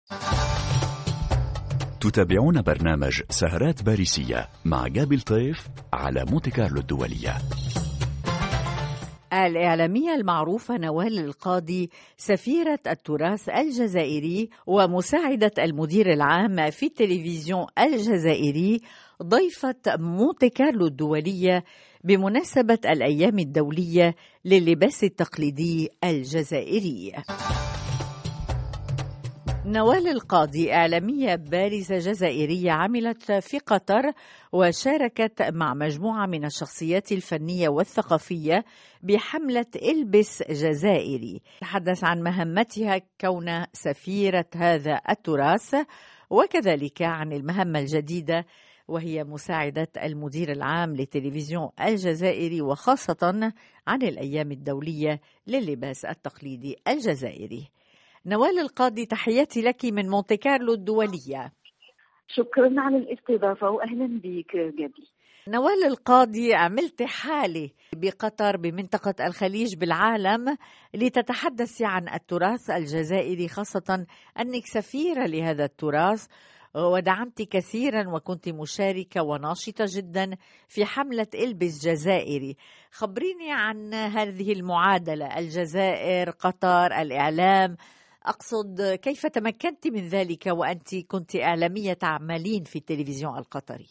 تتابعون برنامج سهرات باريسية مع جابي الطيف على مونتي كارلو الدولية. الإعلامية المعروفة نوال القاضي سفيرة التراث الجزائري ومساعدة المدير العام في التلفزيون الجزائري ضيفة مونتي كارلو الدولية بمناسبة الأيام الدولية لللباس التقليدي الجزائري. نوال القاضي إعلامية بارزة جزائرية عملت في قطر وشاركت مع مجموعة من الشخصيات الفنية والثقافية بحملة البس جزائري. تحدث عن مهمتها كون سفيرة هذا التراث وكذلك عن المهمة الجديدة وهي مساعدة المدير العام للتلفزيون الجزائري وخاصة عن الأيام الدولية لللباس التقليدي الجزائري. نوال القاضي، تحياتي لك من مونتي كارلو الدولية. شكرا على الاستضافة وأهلا بك جابي. نوال القاضي، عملت حالة بقطر بمنطقة الخليج بالعالم لتتحدثي عن التراث الجزائري، خاصة أنك سفيرة لهذا التراث ودعمت كثيرا وكنت مشاركة وناشطة جدا في حملة البس جزائري. خبريني عن هذه المعادلة، الجزائر، قطر، الإعلام. أقصد كيف تمكنت من ذلك وأنت كنت إعلامية تعملين في التلفزيون القطري؟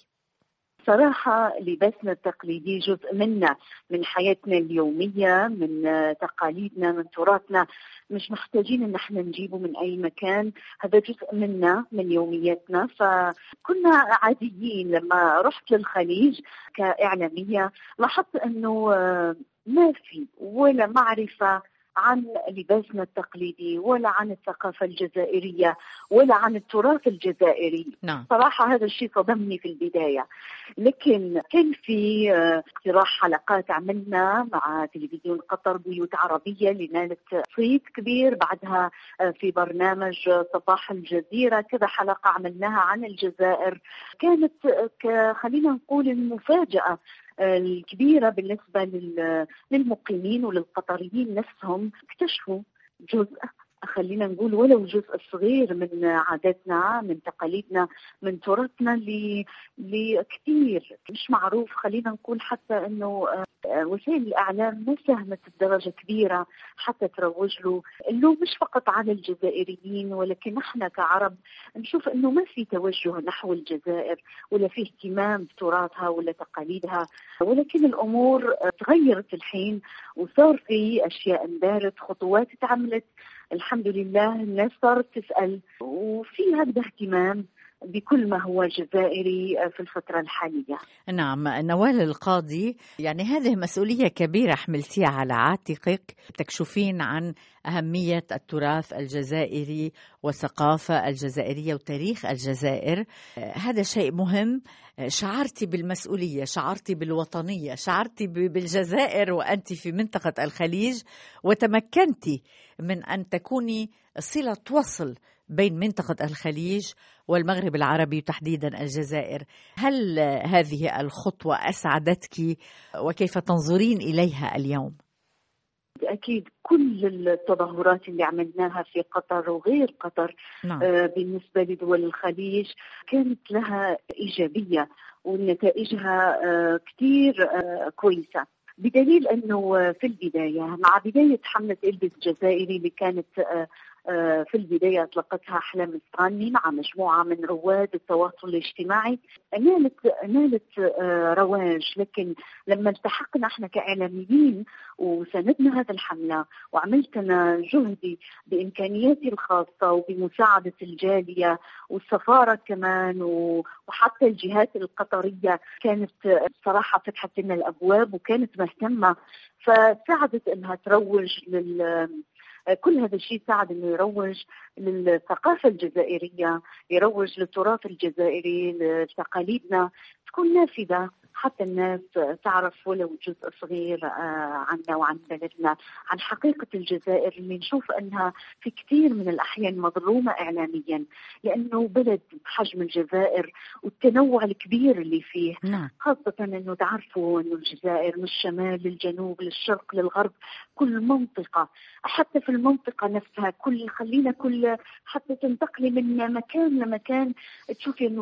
صراحة لباسنا التقليدي جزء منا، من حياتنا اليومية، من تقاليدنا، من تراثنا، مش محتاجين ان احنا نجيبه من اي مكان. هذا جزء منا من يومياتنا، فكنا عاديين. لما رحت للخليج كإعلامية لاحظت انه ما في ولا معرفة عن لباسنا التقليدي ولا عن الثقافة الجزائرية ولا عن التراث الجزائري. نعم. صراحة هذا الشيء صدمني في البداية، لكن كان في اقتراح حلقات عملنا مع تلفزيون قطر بيوت عربية اللي نالت صيت كبير. بعدها في برنامج صباح الجزيرة كذا حلقة عملناها عن الجزائر. كانت خلينا نقول المفاجأة الكبيرة بالنسبة للمقيمين وللقطريين نفسهم. اكتشفوا جزء، خلينا نقول ولو جزء صغير من عاداتنا، من تقاليدنا، من تراثنا اللي كثير مش معروف. خلينا نقول حتى انه وسائل الإعلام ما ساهمت بدرجة كبيرة حتى تروج له. اللوم مش فقط على الجزائريين، ولكن احنا كعرب نشوف انه ما في توجه نحو الجزائر ولا في اهتمام بتراثها ولا تقاليدها. ولكن الامور تغيرت الحين وصار في اشياء اندارت، خطوات اتعملت الحمد لله. الناس صارت تسأل وفي هذا اهتمام بكل ما هو جزائري في الفترة الحالية. نعم نوال القاضي، يعني هذه مسؤولية كبيرة حملتيها على عاتقك، تكشفين عن أهمية التراث الجزائري والثقافة الجزائرية وتاريخ الجزائر. هذا شيء مهم. شعرتي بالمسؤولية، شعرتي بالوطنية، شعرتي بالجزائر وأنت في منطقة الخليج، وتمكنتي من أن تكوني صلة وصل بين منطقة الخليج والمغرب العربي وتحديدا الجزائر. هل هذه الخطوة أسعدتك وكيف تنظرين إليها اليوم؟ أكيد كل التظاهرات اللي عملناها في قطر وغير قطر نعم. بالنسبة لدول الخليج كانت لها إيجابية ونتائجها كتير كويسة، بدليل أنه في البداية مع بداية حملة البس جزائري اللي كانت في البداية أطلقتها أحلام الثاني مع مجموعة من رواد التواصل الاجتماعي، نالت رواج. لكن لما التحقنا احنا كإعلاميين وساندنا هذا الحملة وعملت أنا جهدي بإمكانياتي الخاصة وبمساعدة الجالية والسفارة كمان وحتى الجهات القطرية، كانت صراحة فتحت لنا الأبواب وكانت مهتمة، فساعدت أنها تروج كل هذا الشيء ساعد انه يروج للثقافة الجزائرية، يروج للتراث الجزائري، لتقاليدنا تكون نافذة حتى الناس تعرف ولو جزء صغير عنا وعن بلدنا، عن حقيقة الجزائر اللي نشوف أنها في كثير من الأحيان مظلومة إعلاميا، لأنه بلد بحجم الجزائر والتنوع الكبير اللي فيه. نعم. خاصة أنه تعرفوا أنه الجزائر من الشمال للجنوب للشرق للغرب كل منطقة، حتى في المنطقة نفسها خلينا حتى تنتقلي من مكان لمكان تشوفي إنه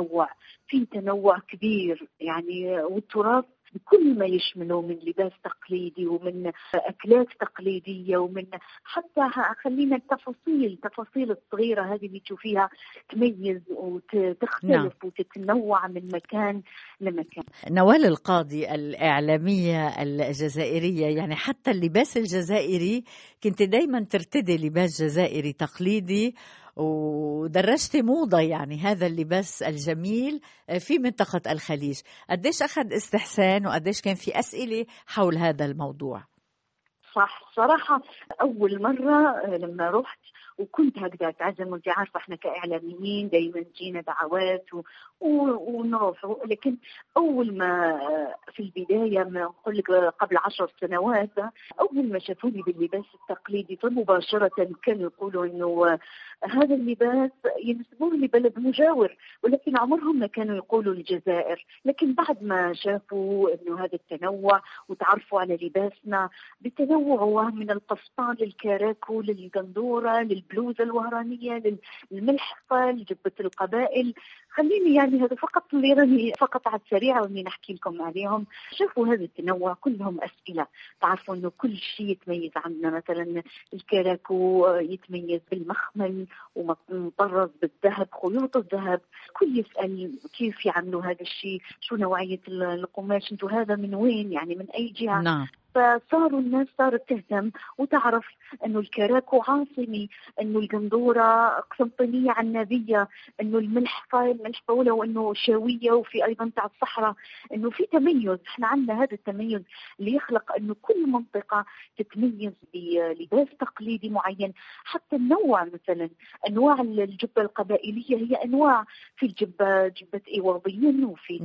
في تنوع كبير يعني. والتراث بكل ما يشمله من لباس تقليدي ومن أكلات تقليدية ومن حتى خلينا التفاصيل الصغيرة هذه اللي تشوفيها تميز وتختلف. نعم. وتتنوع من مكان لمكان. نوال القاضي، الإعلامية الجزائرية، يعني حتى اللباس الجزائري كنت دايما ترتدي لباس جزائري تقليدي ودرجت موضة، يعني هذا اللباس الجميل في منطقة الخليج. قديش أخذ استحسان وقديش كان في أسئلة حول هذا الموضوع؟ صح، صراحة أول مرة لما رحت وكنت هكذا تعزم، وانت عارفة احنا كإعلاميين دايما جينا دعوات ونروح، لكن أول ما في البداية ما أقول لك قبل 10 سنوات أول ما شافوني باللباس التقليدي فمباشرة كانوا يقولوا إنه هذا اللباس ينسبوه لبلد مجاور، ولكن عمرهم ما كانوا يقولوا الجزائر. لكن بعد ما شافوا إنه هذا التنوع وتعرفوا على لباسنا بتنوعه من القفطان للكاراكو للقندورة للبلوزة الوهرانية للملحفة لجبة القبائل، خليني يعني هذا فقط اللي راني فقط على السريع واني نحكي لكم عليهم. شوفوا هذا التنوع كلهم أسئلة. تعرفوا انه كل شيء يتميز عندنا، مثلا الكاراكو يتميز بالمخمل ومطرز بالذهب، خيوط الذهب. كل يسأل كيف يعملوا هذا الشيء، شو نوعية القماش، انتوا هذا من وين يعني من اي جهة. نعم. فصاروا الناس صارت تهتم وتعرف انه الكاراكو عاصمي، انه القندورة قسنطينية عنابية، انه الملحفة ولو انه شاوية وفي ايضا تاع الصحراء، انه في تميز. احنا عندنا هذا التميز اللي يخلق انه كل منطقة تتميز بلباس تقليدي معين. حتى النوع، مثلا انواع الجبة القبائلية هي انواع، في جبة ايواضيين وفي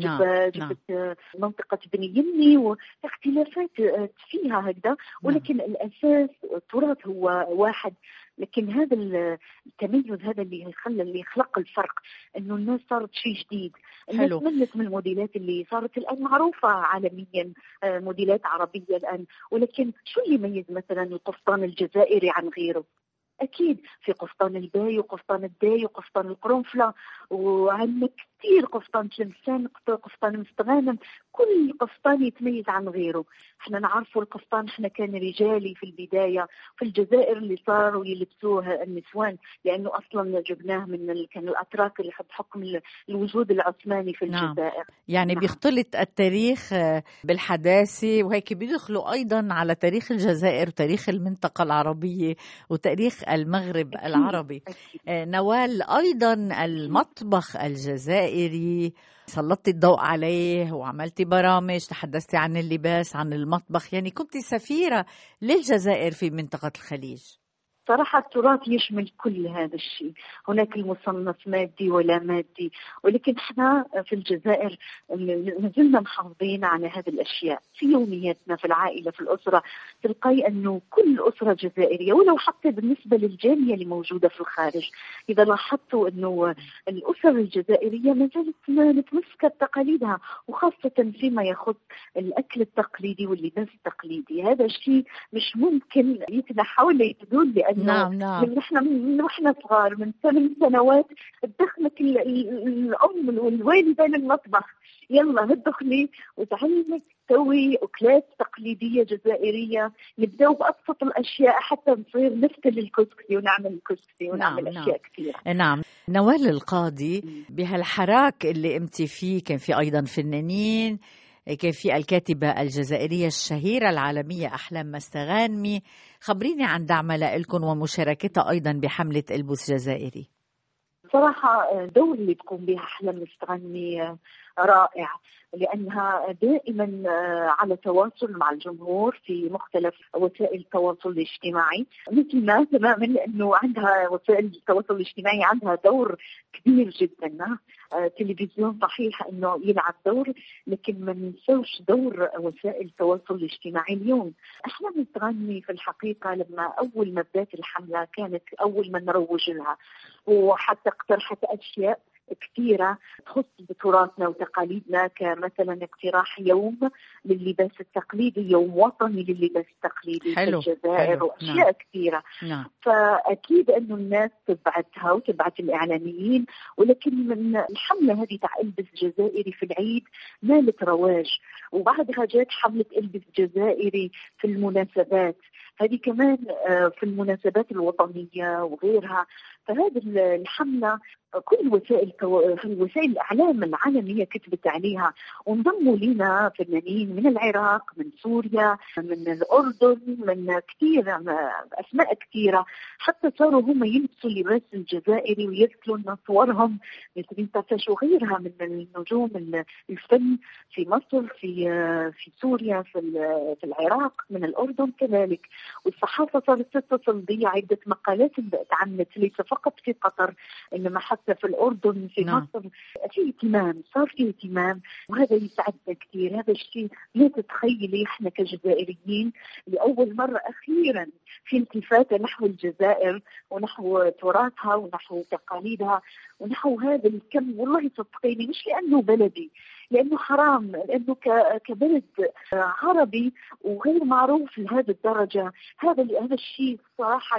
جبة منطقة بني يمني، واختلافات فيها هكذا، ولكن الأساس التراث هو واحد. لكن هذا التميز هذا اللي يخلق الفرق، انه الناس صارت شيء جديد. الناس ملت من الموديلات اللي صارت الآن معروفة عالميا، موديلات عربية الآن، ولكن شو اللي يميز مثلا القفطان الجزائري عن غيره؟ أكيد في قفطان الباي وقفطان الداي وقفطان القرنفلة، وعندنا كثير قفطان تلمسان، قفطان مستغانم، كل قفطان يتميز عن غيره. احنا نعرفوا القفطان احنا كان رجالي في البداية في الجزائر اللي صاروا يلبسوه النسوان، لأنه أصلا جبناه من كان الأتراك اللي بحكم الوجود العثماني في الجزائر. نعم. يعني بيختلط التاريخ بالحداثة، وهيك بيدخلوا أيضا على تاريخ الجزائر وتاريخ المنطقة العربية وتاريخ المغرب العربي. نوال، أيضا المطبخ الجزائري سلطتي الضوء عليه وعملتي برامج، تحدثتي عن اللباس، عن المطبخ، يعني كنت سفيرة للجزائر في منطقة الخليج. صراحة التراث يشمل كل هذا الشيء، هناك المصنف مادي ولا مادي، ولكن احنا في الجزائر نزلنا محافظين على هذه الأشياء في يومياتنا في العائلة في الأسرة. تلقي أنه كل أسرة جزائرية، ولو حتى بالنسبة للجالية اللي موجودة في الخارج، إذا لاحظتوا أنه الأسر الجزائرية ما زالت متمسكة بتقاليدها، وخاصة فيما يخص الأكل التقليدي واللباس التقليدي. هذا الشيء مش ممكن يتنحى ولا يتزول، لأن نعم. من احنا صغار من 8 سنوات تدخلك الام والوالده للمطبخ، يلا ادخلي وتعلمك تسوي اكلات تقليديه جزائريه. نبداو بابسط الاشياء حتى نصير نفتل الكسكسي ونعمل الكسكسي ونعمل اشياء كثيره. نعم. نوال القاضي، بهالحراك اللي قمتي فيه كان في ايضا فنانين، كان في الكاتبة الجزائرية الشهيرة العالمية أحلام مستغانمي. خبريني عن دعمها لكم ومشاركتها أيضا بحملة البس جزائري. صراحة الدور اللي تقوم به أحلام مستغانمي رائع، لأنها دائما على تواصل مع الجمهور في مختلف وسائل التواصل الاجتماعي، مثلنا تماما، لأنه عندها وسائل التواصل الاجتماعي عندها دور كبير جدا. تلفزيون صحيح أنه يلعب دور، لكن ما ننسوش دور وسائل التواصل الاجتماعي اليوم. أحلام مستغانمي في الحقيقة لما أول ما بدأت الحملة كانت أول ما نروج لها، وحتى اقترحت أشياء كثيرة تخص بتراثنا وتقاليدنا، كمثلا اقتراح يوم لللباس التقليدي، يوم وطني لللباس التقليدي في الجزائر، وأشياء كثيرة. فأكيد أنه الناس تبعتها وتبعت الإعلاميين، ولكن من الحملة هذه تاع البس جزائري في العيد نالت رواج، وبعدها جات حملة البس جزائري في المناسبات، هذه كمان في المناسبات الوطنية وغيرها. فهذه الحملة كل وسائل الإعلام العالمية كتبت عليها، وانضموا لنا فنانين من العراق، من سوريا، من الأردن، من كثير أسماء كثيرة، حتى صاروا هم يلبسوا اللباس الجزائري ويرسلوا لنا صورهم مثل تفتش وغيرها من النجوم الفن في مصر، في سوريا، في العراق، من الأردن كذلك. والصحافة صارت تتصل بي، عدة مقالات تعملت ليس فقط في قطر إنما حتى في الأردن، في مصر. في اهتمام، صار في اهتمام، وهذا يسعدنا كثير. هذا الشيء لا تتخيلي احنا كجزائريين لأول مرة أخيرا في التفاتة نحو الجزائر ونحو تراثها ونحو تقاليدها ونحو هذا الكم. والله صدقيني مش لأنه بلدي، لأنه حرام، لأنه كبلد عربي وغير معروف لهذه الدرجة. هذا الشيء صراحة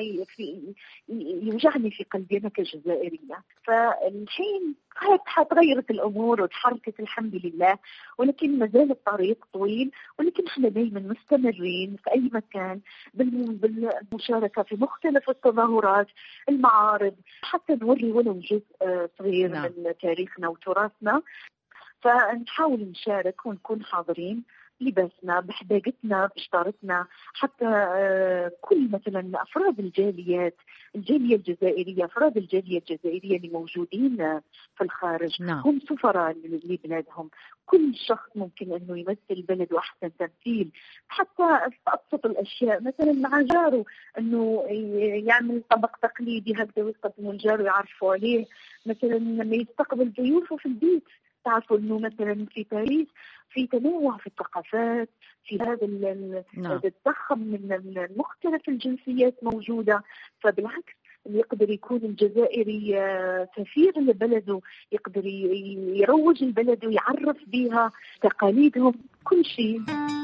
يوجعني في قلبي أنا كجزائرية. فالحين تغيرت الأمور وتحركت الحمد لله، ولكن ما زال الطريق طويل. ولكن احنا دايما مستمرين في أي مكان بالمشاركة في مختلف التظاهرات، المعارض، حتى نوري ولو جزء صغير من تاريخنا وتراثنا. فنحاول نشارك ونكون حاضرين لباسنا، بحداقتنا، بشطارتنا، حتى كل مثلا أفراد الجالية الجزائرية، أفراد الجالية الجزائرية اللي موجودين في الخارج هم سفراء لبلادهم. كل شخص ممكن أنه يمثل بلده أحسن تمثيل، حتى في أبسط الأشياء، مثلا مع جاره أنه يعمل طبق تقليدي هكذا ويقدمه لجاره يعرفوا عليه. مثلا لما يستقبل ضيوفه في البيت، تعرفوا أنه مثلا في باريس في تنوع في الثقافات، في هذا الضخم من مختلف الجنسيات موجودة. فبالعكس يقدر يكون الجزائري سفير لبلده، يقدر يروج البلد ويعرف بها تقاليدهم، كل شيء.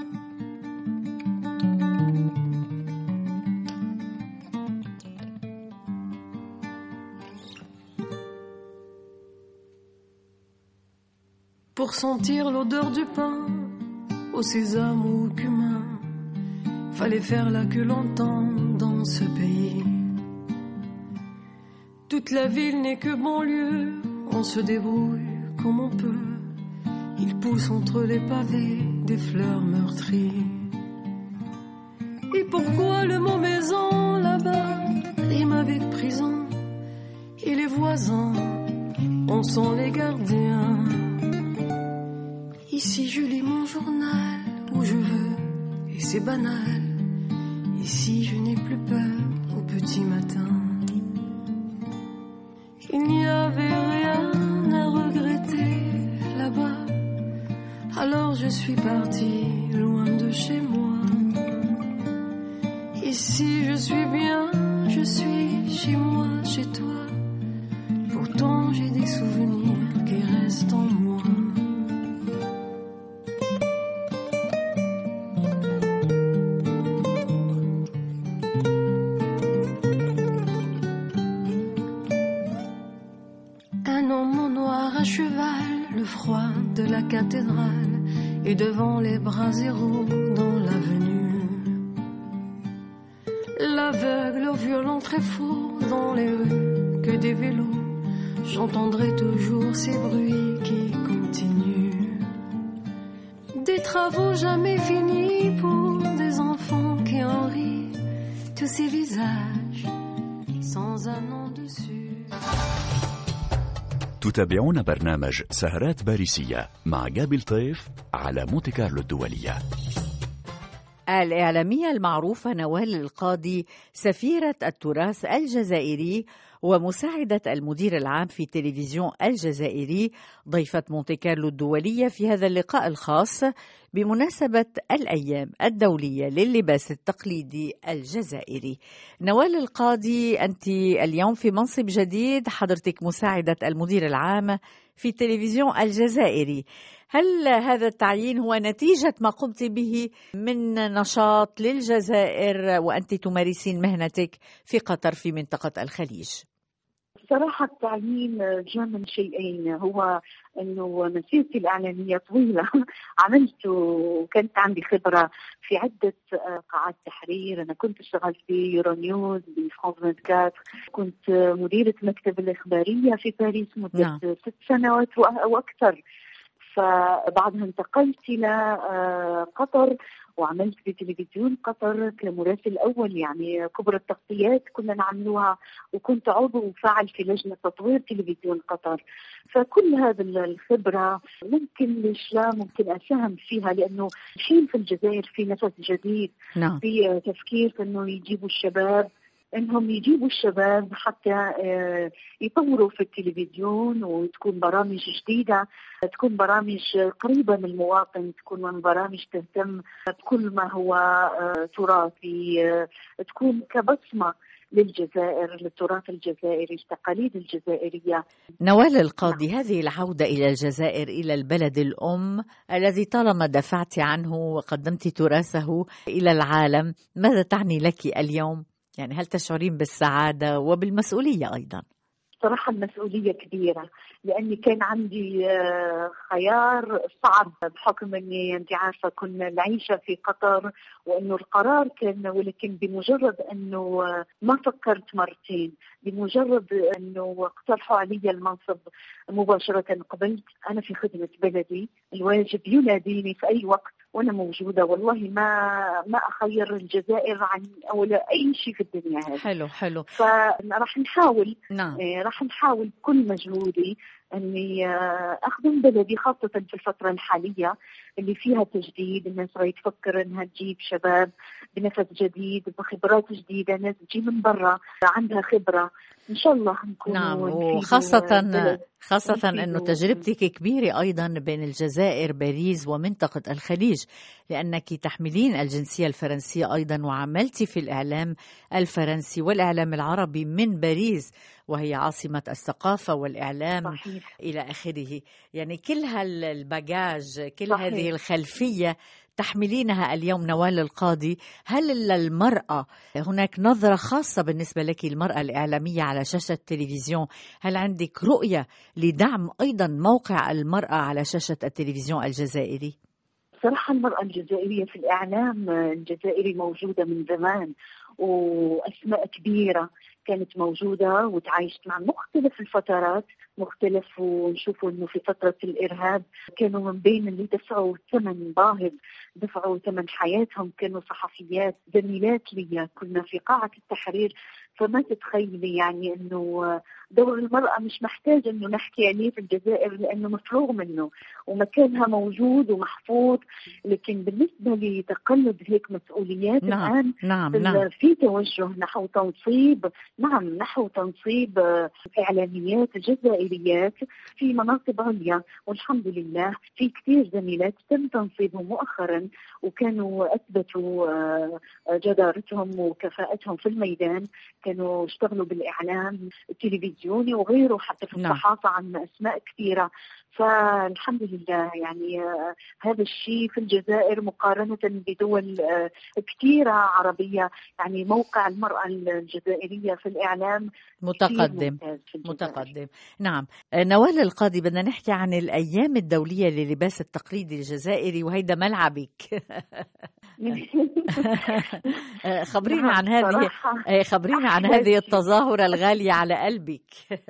Pour sentir l'odeur du pain au sésame ou au cumin, fallait faire la queue longtemps dans ce pays. Toute la ville n'est que banlieue, on se débrouille comme on peut. Il pousse entre les pavés des fleurs meurtries. Et pourquoi le mot maison là-bas rime avec prison? Et les voisins, on sont les gardiens. Ici je lis mon journal où je veux et c'est banal. Ici je n'ai plus peur au petit matin. Il n'y avait rien à regretter là-bas. Alors je suis partie loin de chez moi. Ici je suis bien, je suis chez moi, chez toi. Pourtant j'ai des souvenirs qui restent en moi. De la cathédrale et devant les bras zéros dans l'avenue. L'aveugle au violon très fort dans les rues, que des vélos. J'entendrai toujours ces bruits qui continuent. Des travaux jamais finis pour des enfants qui en rient. Tous ces visages sans un nom dessus. تتابعون برنامج سهرات باريسية مع جابل طيف على مونتي كارلو الدولية. الإعلامية المعروفة نوال القاضي سفيرة التراث الجزائري ومساعدة المدير العام في تلفزيون الجزائري، ضيفة مونتي كارلو الدولية في هذا اللقاء الخاص بمناسبة الأيام الدولية لللباس التقليدي الجزائري. نوال القاضي، أنت اليوم في منصب جديد، حضرتك مساعدة المدير العام في تلفزيون الجزائري. هل هذا التعيين هو نتيجة ما قمت به من نشاط للجزائر وأنت تمارسين مهنتك في قطر في منطقة الخليج؟ صراحة التعيين جاء من شيئين، هو أنه مسيرتي الإعلامية طويلة عملت وكانت عندي خبرة في عدة قاعات تحرير. أنا كنت اشتغلت في يورونيوز، بفرانس 24، كنت مديرة مكتب الإخبارية في باريس مدة 6 سنوات وأكثر. فبعدها انتقلت إلى قطر وعملت في تلفزيون قطر كمراسل أول، يعني كبرى التغطيات كنا نعملوها، وكنت عضو فاعل في لجنة تطوير تلفزيون قطر. فكل هذا الخبرة ممكن ممكن أساهم فيها، لأنه الحين في الجزائر في نفس جديد، في تفكير أنه انهم يجيبوا الشباب حتى يطوروا في التلفزيون، وتكون برامج جديدة، تكون برامج قريبة من المواطن، تكون من برامج تهتم بكل ما هو تراثي، تكون كبصمة للجزائر، للتراث الجزائري، التقاليد الجزائرية. نوال القاضي، هذه العودة إلى الجزائر، إلى البلد الأم الذي طالما دفعت عنه وقدمت تراثه إلى العالم، ماذا تعني لك اليوم؟ يعني هل تشعرين بالسعادة وبالمسؤولية أيضا؟ صراحة المسؤولية كبيرة، لأني كان عندي خيار صعب بحكم أني أنت عارفة كنا العيشة في قطر، وأنه القرار كان، ولكن بمجرد أنه ما فكرت مرتين، بمجرد أنه اقترحوا علي المنصب مباشرة قبلت. أنا في خدمة بلدي، الواجب يناديني في أي وقت وأنا موجودة، والله ما أخير الجزائر عن ولا أي شيء في الدنيا هذه. حلو. فراح نحاول، راح نحاول بكل مجهودي أني أخدم بلدي، خاصة في الفترة الحالية اللي فيها تجديد. الناس راهي تفكر أنها تجيب شباب بنفس جديد، بخبرات جديدة، ناس تجي من برا عندها خبرة، إن شاء الله نكون. وخاصة أنه تجربتك كبيرة أيضا بين الجزائر، باريس ومنطقة الخليج، لأنك تحملين الجنسية الفرنسية أيضا، وعملت في الإعلام الفرنسي والإعلام العربي من باريس، وهي عاصمة الثقافة والإعلام. صحيح. إلى آخره. يعني كل هالباجاج، كل صحيح. هذه الخلفية تحملينها اليوم نوال القاضي. هل للمرأة هناك نظرة خاصة بالنسبة لك، المرأة الإعلامية على شاشة التلفزيون؟ هل عندك رؤية لدعم أيضا موقع المرأة على شاشة التلفزيون الجزائري؟ صراحة المرأة الجزائرية في الإعلام الجزائري موجودة من زمان، وأسماء كبيرة كانت موجودة وتعايشت مع مختلف الفترات، ونشوفوا أنه في فترة الإرهاب كانوا من بين اللي دفعوا ثمن باهظ، دفعوا ثمن حياتهم، كانوا صحفيات زميلات لي، كنا في قاعة التحرير. فما تتخيلي يعني أنه دور المرأة مش محتاج أنه نحكي عليه في الجزائر، لأنه مفروغ منه ومكانها موجود ومحفوظ. لكن بالنسبة لتقلد هيك مسؤوليات الآن في توجه نحو تنصيب إعلاميات جزائريات في مناصب عليا، والحمد لله في كثير زميلات تم تنصيبهم مؤخرا، وكانوا أثبتوا جدارتهم وكفاءتهم في الميدان، كانوا اشتغلوا بالإعلام التلفزيوني وغيره، حتى في الصحافة عن أسماء كثيرة. فالحمد لله يعني هذا الشيء في الجزائر مقارنة بدول كثيرة عربية، يعني موقع المرأة الجزائرية في الإعلام متقدم. نعم. نوال القاضي، بدنا نحكي عن الأيام الدولية للباس التقليدي الجزائري، وهيدا ملعبك. خبرينا عن هذه التظاهرة الغالية على قلبك.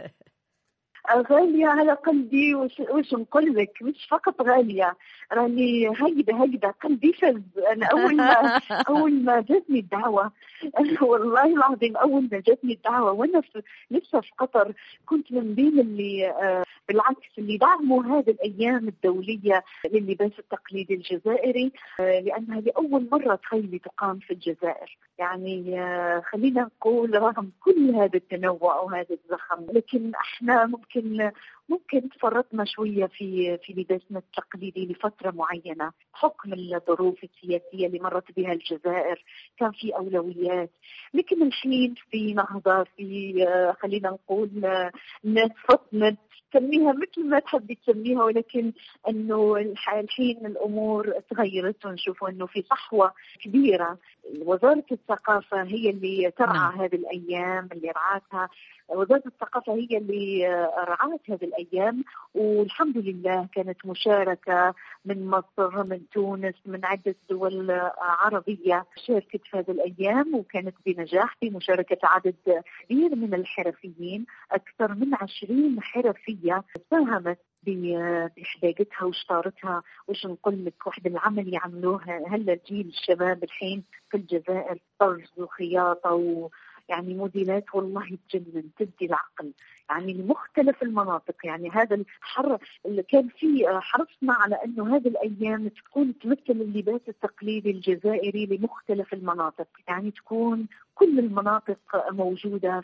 غالية على قلبي، وش نقول لك، مش فقط غالية، راني هيدا قلبي فز. أنا أول ما جاتني الدعوة، والله العظيم أول ما جاتني الدعوة وأنا لسه في قطر، كنت من بين اللي بالعكس اللي دعموا هذه الأيام الدولية لللباس التقليدي الجزائري لأنها لأول مرة تخيلي تقام في الجزائر. يعني خلينا نقول رغم كل هذا التنوع وهذا الزخم، لكن احنا ممكن تفرطنا شوية في لباسنا التقليدي لفترة معينة حكم الظروف السياسية اللي مرت بها الجزائر. كان في أولويات، لكن الحين في نهضة، في خلينا نقول الناس فطنت، تسميها مثل ما تحبي تسميها، ولكن انه الحين الامور تغيرت ونشوف انه في صحوه كبيره. وزاره الثقافه هي اللي ترعى هذه الايام، اللي رعاتها وزاره الثقافه هي اللي رعات هذه الايام، والحمد لله كانت مشاركه من مصر، من تونس، من عده دول عربيه شاركت في هذه الايام، وكانت بنجاح بمشاركه عدد كبير من الحرفيين. اكثر من 20 حرفيه ساهمت بحداقتها وشطارتها. وش نقول لك، واحد العمل يعملوه هلا جيل الشباب الحين في الجزائر، طرز وخياطة يعني موديلات والله تجنن، تدي العقل يعني لمختلف المناطق. يعني هذا الحر اللي كان فيه حرصنا على انه هذه الايام تكون تمثل اللباس التقليدي الجزائري لمختلف المناطق، يعني تكون كل المناطق موجوده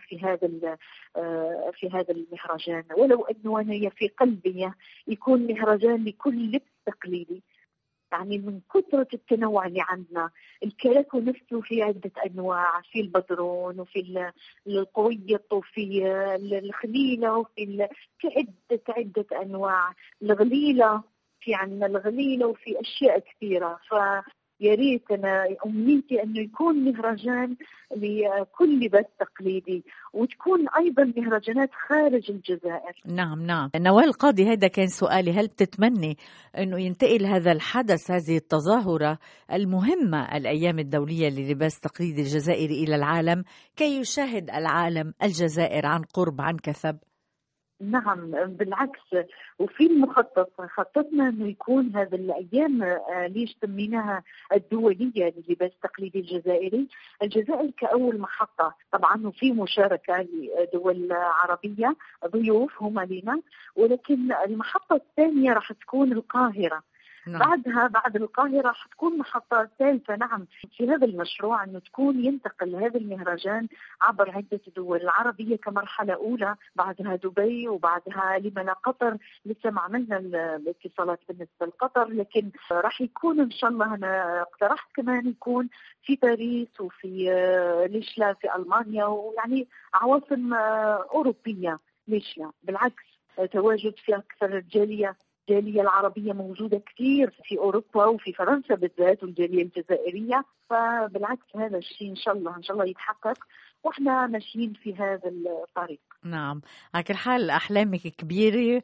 في هذا المهرجان. ولو انه انا في قلبي يكون مهرجان لكل لبس تقليدي، يعني من كثرة التنوع اللي عندنا. الكلاكو نفسه في عدة أنواع، في البدرون وفي القويط وفي الخليلة وفي عدة أنواع. الغليلة، في عندنا الغليلة وفي أشياء كثيرة. يا ريت أنا أمنيتي أنه يكون مهرجان لكل لباس تقليدي، وتكون أيضا مهرجانات خارج الجزائر. نعم. نوال القاضي، هذا كان سؤالي، هل تتمني أنه ينتقل هذا الحدث، هذه التظاهرة المهمة الأيام الدولية للباس التقليدي الجزائري إلى العالم كي يشاهد العالم الجزائر عن قرب عن كثب؟ نعم بالعكس، وفي خططنا انه يكون هذا الايام ليش سميناها الدوليه للباس التقليدي الجزائري. الجزائر كاول محطه طبعا، وفي مشاركه لدول عربيه ضيوف هم لنا، ولكن المحطه الثانيه راح تكون القاهره. بعدها بعد القاهرة حتكون محطة ثالثة نعم في هذا المشروع، أنه تكون ينتقل هذا المهرجان عبر عدة دول العربية كمرحلة أولى، بعدها دبي، وبعدها لما قطر. لسه ما عملنا الاتصالات بالنسبة لقطر، لكن راح يكون إن شاء الله، أنا اقترحت كمان يكون في باريس وفي ليش لا في ألمانيا، ويعني عواصم أوروبية. ليش لا، بالعكس تواجد في أكثر الجالية العربية موجودة كثير في أوروبا وفي فرنسا بالذات، والجالية الجزائرية. فبالعكس هذا الشيء إن شاء الله يتحقق، وإحنا ماشيين في هذا الطريق. نعم، على كل حال أحلامك كبيرة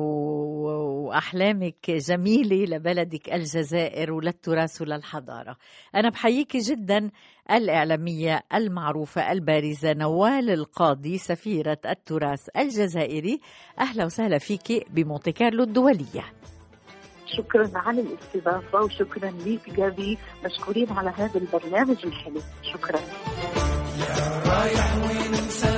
وأحلامك جميلة لبلدك الجزائر وللتراث وللحضارة. أنا بحييك جدا الإعلامية المعروفة البارزة نوال القاضي، سفيرة التراث الجزائري. أهلا وسهلا فيك بمونتي كارلو الدولية. شكرا على الاستضافة، وشكرا ليك جابي، مشكورين على هذا البرنامج الحلو. شكرا. يا رايح وين